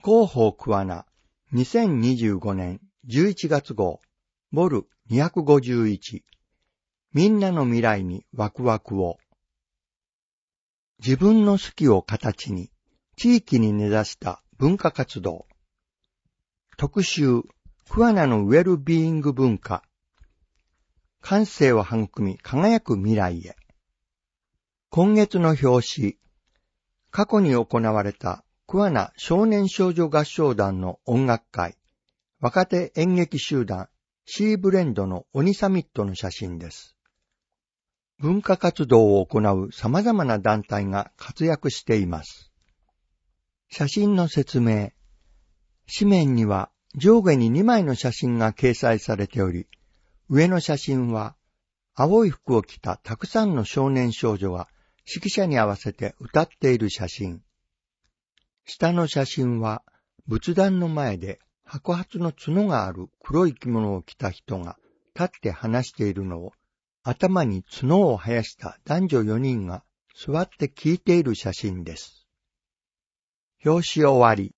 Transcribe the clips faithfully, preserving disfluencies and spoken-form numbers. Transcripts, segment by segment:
広報桑名にせんにじゅうごねんじゅういちがつ号ボルにひゃくごじゅういちみんなの未来にワクワクを。自分の好きを形に地域に根ざした文化活動。特集桑名のウェルビーイング文化。感性を育み輝く未来へ。今月の表紙。過去に行われた桑名少年少女合唱団の音楽会、若手演劇集団シーブレンドの鬼サミットの写真です。文化活動を行う様々な団体が活躍しています。写真の説明。紙面には上下ににまいの写真が掲載されており、上の写真は青い服を着たたくさんの少年少女が指揮者に合わせて歌っている写真。下の写真は仏壇の前で白髪の角がある黒い着物を着た人が立って話しているのを、頭に角を生やした男女よにんが座って聞いている写真です。表紙終わり。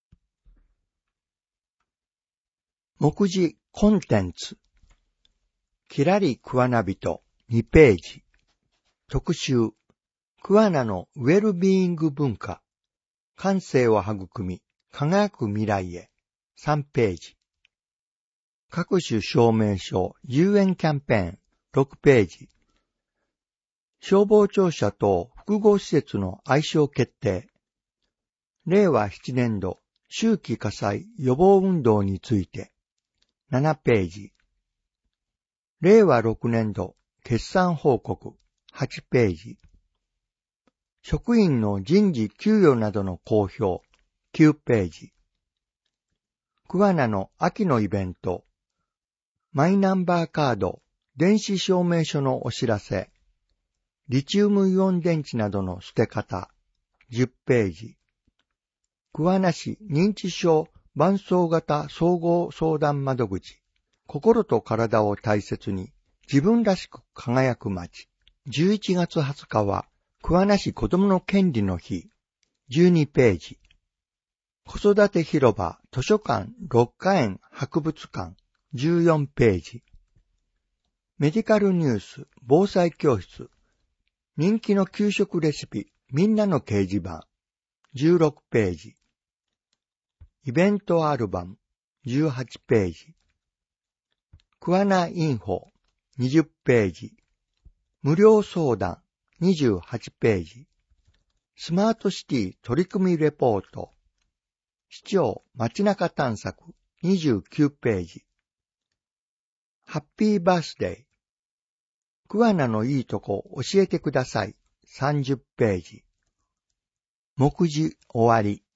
目次コンテンツ。きらり桑名人にページ。特集。桑名のウェルビーイング文化。感性を育み、輝く未来へ。さんページ。各種証明書、遊園キャンペーン。ろくページ。消防庁舎等複合施設の愛称決定。れいわななねんど秋季火災予防運動について。ななページ。れいわろくねんど決算報告。はちページ。職員の人事給与などの公表。きゅうページ。桑名の秋のイベント。マイナンバーカード、電子証明書のお知らせ。リチウムイオン電池などの捨て方。じゅっページ。桑名市認知症伴走型総合相談窓口。心と体を大切に自分らしく輝く街。じゅういちがつはつかは桑名市子どもの権利の日。じゅうにページ。子育て広場図書館六花園博物館。じゅうよんページ。メディカルニュース防災教室。人気の給食レシピみんなの掲示板。じゅうろくページ。イベントアルバム。じゅうはちページ。桑名インフォ。にじゅっページ。無料相談。にじゅうはちページ。スマートシティ取り組みレポート。市長街中探索。にじゅうきゅうページ。ハッピーバースデー。桑名のいいとこ教えてください。さんじゅっページ。目次終わり。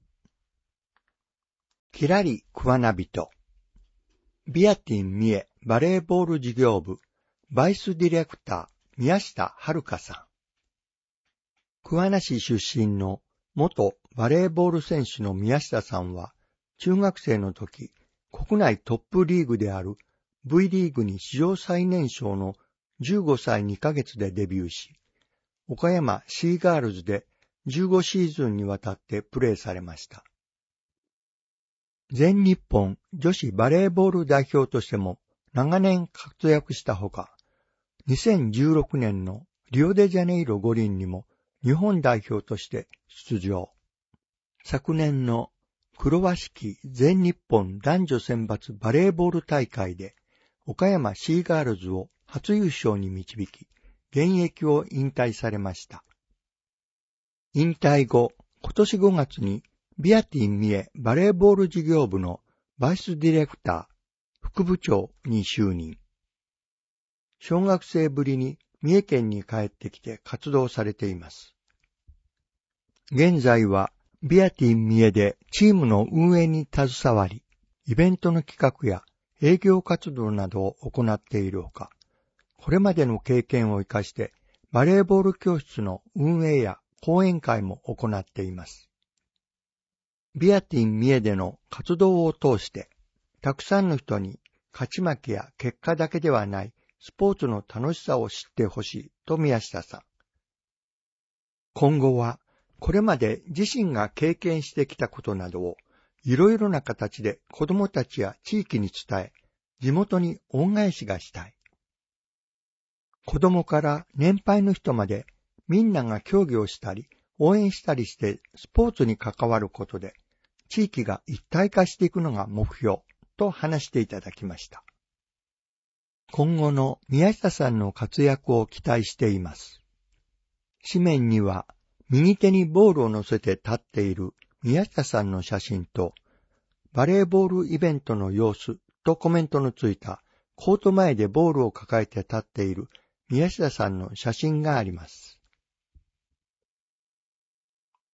きらり桑名人。ビアティン三重バレーボール事業部バイスディレクター宮下遥さん。桑名市出身の元バレーボール選手の宮下さんは、中学生の時、国内トップリーグである V リーグに史上最年少のじゅうごさいにかげつでデビューし、岡山シーガールズでじゅうごシーズンにわたってプレーされました。全日本女子バレーボール代表としても長年活躍したほか、にせんじゅうろくねんのリオデジャネイロ五輪にも日本代表として出場。昨年の黒和式全日本男女選抜バレーボール大会で岡山シーガールズを初優勝に導き、現役を引退されました。引退後、今年ごがつにビアティン三重バレーボール事業部のバイスディレクター、副部長に就任。小学生ぶりに三重県に帰ってきて活動されています。現在はビアティン三重でチームの運営に携わり、イベントの企画や営業活動などを行っているほか、これまでの経験を生かしてバレーボール教室の運営や講演会も行っています。ビアティン三重での活動を通して、たくさんの人に勝ち負けや結果だけではないスポーツの楽しさを知ってほしいと宮下さん。今後はこれまで自身が経験してきたことなどをいろいろな形で子供たちや地域に伝え、地元に恩返しがしたい。子供から年配の人までみんなが協議をしたり、応援したりしてスポーツに関わることで、地域が一体化していくのが目標と話していただきました。今後の宮下さんの活躍を期待しています。紙面には右手にボールを乗せて立っている宮下さんの写真と、バレーボールイベントの様子とコメントのついたコート前でボールを抱えて立っている宮下さんの写真があります。